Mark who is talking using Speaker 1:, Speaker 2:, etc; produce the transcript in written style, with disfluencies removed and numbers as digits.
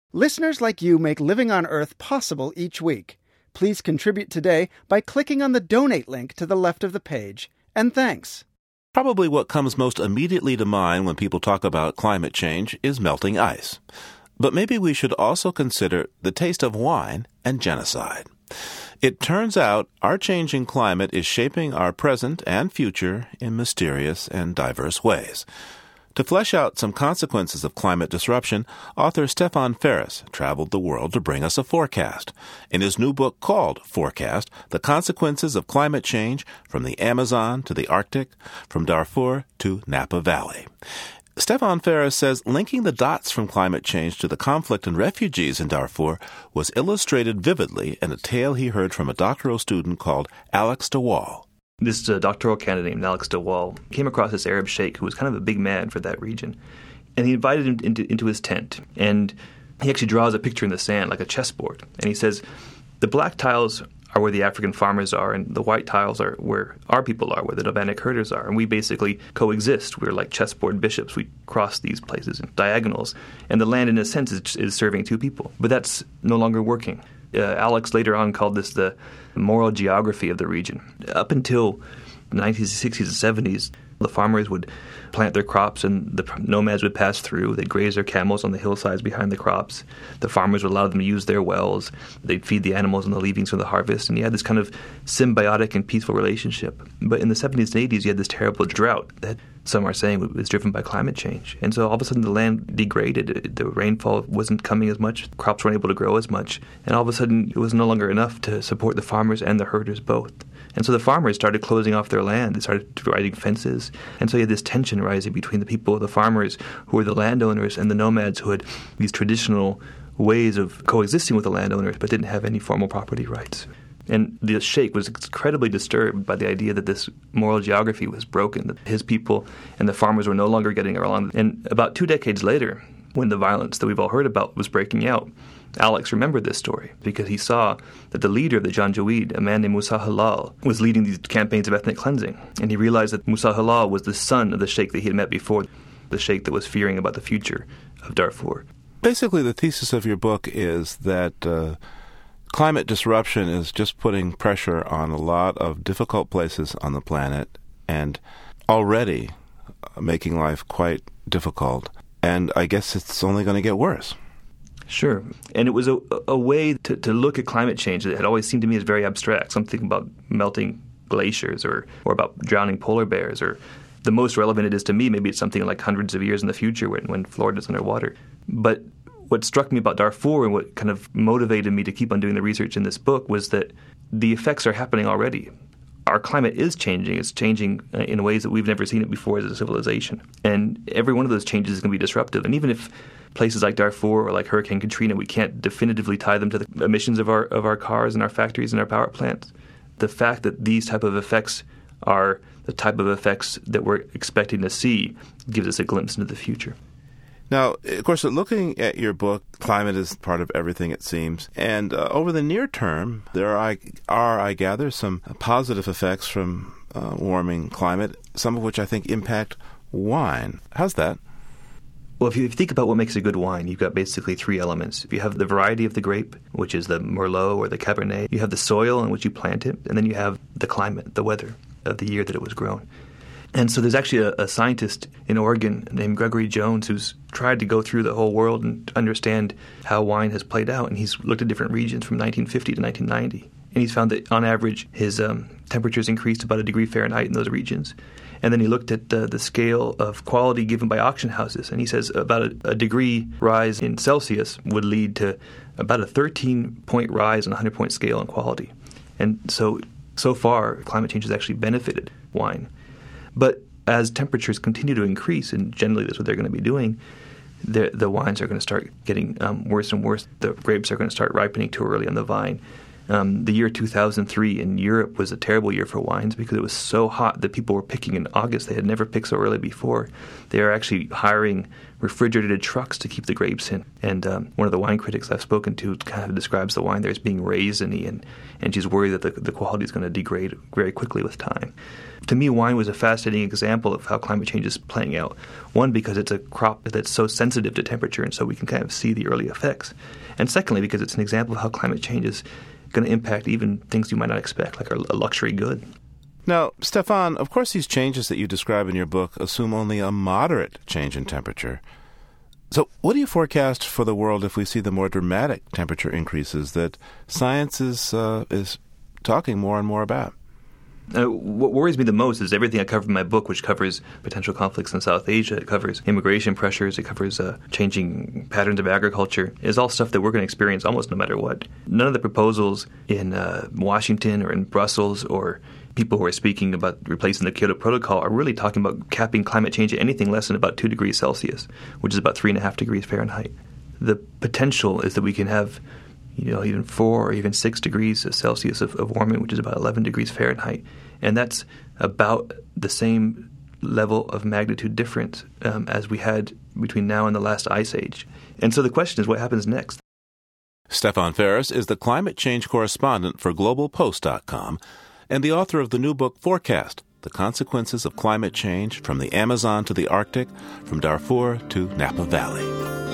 Speaker 1: Listeners like you make Living on Earth possible each week. Please contribute today by clicking on the donate link to the left of the page. And thanks.
Speaker 2: Probably what comes most immediately to mind when people talk about climate change is melting ice. But maybe we should also consider the taste of wine and genocide. It turns out our changing climate is shaping our present and future in mysterious and diverse ways. To flesh out some consequences of climate disruption, author Stefan Ferris traveled the world to bring us a forecast. In his new book called Forecast, The Consequences of Climate Change from the Amazon to the Arctic, from Darfur to Napa Valley. Stefan Ferris says linking the dots from climate change to the conflict and refugees in Darfur was illustrated vividly in a tale he heard from a doctoral student called Alex de Waal.
Speaker 3: This doctoral candidate named Alex de Waal came across this Arab sheikh who was kind of a big man for that region. And he invited him into his tent. And he actually draws a picture in the sand like a chessboard. And he says, the black tiles are where the African farmers are, and the white tiles are where our people are, where the nomadic herders are. And we basically coexist. We're like chessboard bishops. We cross these places in diagonals. And the land, in a sense, is serving two people. But that's no longer working. Alex later on called this the moral geography of the region. Up until the 1960s and 70s, the farmers would plant their crops and the nomads would pass through. They'd graze their camels on the hillsides behind the crops. The farmers would allow them to use their wells. They'd feed the animals on the leavings from the harvest. And you had this kind of symbiotic and peaceful relationship. But in the 70s and 80s, you had this terrible drought that some are saying was driven by climate change. And so all of a sudden the land degraded. The rainfall wasn't coming as much. Crops weren't able to grow as much. And all of a sudden it was no longer enough to support the farmers and the herders both. And so the farmers started closing off their land. They started writing fences. And so you had this tension rising between the people, the farmers who were the landowners, and the nomads who had these traditional ways of coexisting with the landowners but didn't have any formal property rights. And the sheikh was incredibly disturbed by the idea that this moral geography was broken, that his people and the farmers were no longer getting along. And about 2 decades later, when the violence that we've all heard about was breaking out, Alex remembered this story because he saw that the leader of the Janjaweed, a man named Musa Halal, was leading these campaigns of ethnic cleansing. And he realized that Musa Halal was the son of the sheikh that he had met before, the sheikh that was fearing about the future of Darfur.
Speaker 2: Basically, the thesis of your book is that climate disruption is just putting pressure on a lot of difficult places on the planet and already making life quite difficult. And I guess it's only going to get worse.
Speaker 3: Sure. And it was a way to look at climate change that had always seemed to me as very abstract, something about melting glaciers or about drowning polar bears, or the most relevant it is to me, maybe it's something like hundreds of years in the future when Florida's underwater. But what struck me about Darfur and what kind of motivated me to keep on doing the research in this book was that the effects are happening already. Our climate is changing. It's changing in ways that we've never seen it before as a civilization. And every one of those changes is going to be disruptive. And even if places like Darfur or like Hurricane Katrina, we can't definitively tie them to the emissions of our cars and our factories and our power plants, the fact that these type of effects are the type of effects that we're expecting to see gives us a glimpse into the future.
Speaker 2: Now, of course, looking at your book, climate is part of everything, it seems. And over the near term, there are, I gather, some positive effects from warming climate, some of which I think impact wine. How's that?
Speaker 3: Well, if you think about what makes a good wine, you've got basically three elements. You have the variety of the grape, which is the Merlot or the Cabernet. You have the soil in which you plant it, and then you have the climate, the weather of the year that it was grown. And so there's actually a scientist in Oregon named Gregory Jones who's tried to go through the whole world and understand how wine has played out. And he's looked at different regions from 1950 to 1990. And he's found that on average his temperatures increased about 1 degree Fahrenheit in those regions. And then he looked at the scale of quality given by auction houses. And he says about a degree rise in Celsius would lead to about a 13-point rise on a 100-point scale in quality. And so far, climate change has actually benefited wine. But as temperatures continue to increase, and generally that's what they're going to be doing, the wines are going to start getting worse and worse. The grapes are going to start ripening too early on the vine. The year 2003 in Europe was a terrible year for wines because it was so hot that people were picking in August. They had never picked so early before. They are actually hiring refrigerated trucks to keep the grapes in. And one of the wine critics I've spoken to kind of describes the wine there as being raisiny, and she's worried that the quality is going to degrade very quickly with time. To me, wine was a fascinating example of how climate change is playing out. One, because it's a crop that's so sensitive to temperature, and so we can kind of see the early effects. And secondly, because it's an example of how climate change is going to impact even things you might not expect, like a luxury good.
Speaker 2: Now, Stefan, of course these changes that you describe in your book assume only a moderate change in temperature. So what do you forecast for the world if we see the more dramatic temperature increases that science is talking more and more about?
Speaker 3: What worries me the most is everything I cover in my book, which covers potential conflicts in South Asia, it covers immigration pressures, it covers changing patterns of agriculture, is all stuff that we're going to experience almost no matter what. None of the proposals in Washington or in Brussels or people who are speaking about replacing the Kyoto Protocol are really talking about capping climate change at anything less than about 2 degrees Celsius, which is about 3.5 degrees Fahrenheit. The potential is that we can have even 4 or even 6 degrees Celsius of warming, which is about 11 degrees Fahrenheit. And that's about the same level of magnitude difference as we had between now and the last ice age. And so the question is, what happens next?
Speaker 2: Stefan Ferris is the climate change correspondent for GlobalPost.com and the author of the new book, Forecast, The Consequences of Climate Change from the Amazon to the Arctic, from Darfur to Napa Valley.